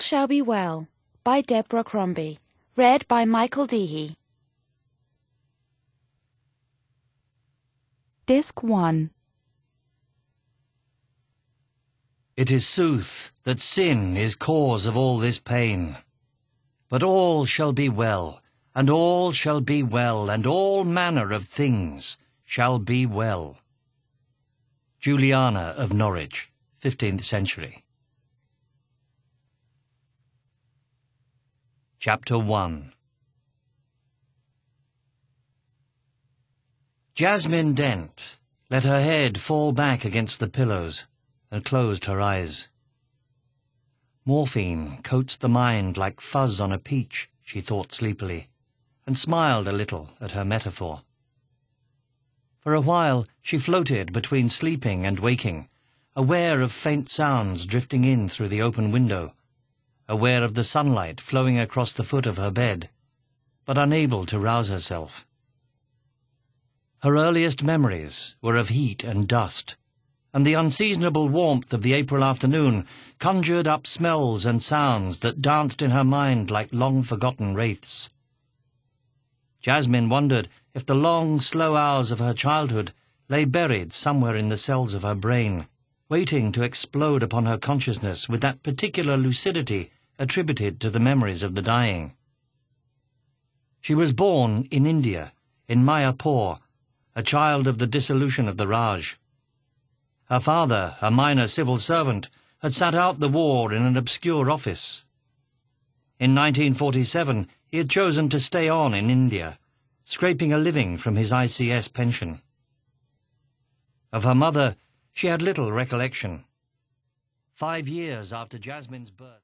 Shall Be Well by Deborah Crombie. Read by Michael Deehey. Disc 1. It is sooth that sin is cause of all this pain. But all shall be well, and all shall be well, and all manner of things shall be well. Juliana of Norwich, 15th century. Chapter 1. Jasmine Dent let her head fall back against the pillows and closed her eyes. Morphine coats the mind like fuzz on a peach, she thought sleepily, and smiled a little at her metaphor. For a while she floated between sleeping and waking, aware of faint sounds drifting in through the open window, aware of the sunlight flowing across the foot of her bed, but unable to rouse herself. Her earliest memories were of heat and dust, and the unseasonable warmth of the April afternoon conjured up smells and sounds that danced in her mind like long-forgotten wraiths. Jasmine wondered if the long, slow hours of her childhood lay buried somewhere in the cells of her brain, waiting to explode upon her consciousness with that particular lucidity attributed to the memories of the dying. She was born in India, in Mayapur, a child of the dissolution of the Raj. Her father, a minor civil servant, had sat out the war in an obscure office. In 1947, he had chosen to stay on in India, scraping a living from his ICS pension. Of her mother, she had little recollection. 5 years after Jasmine's birth,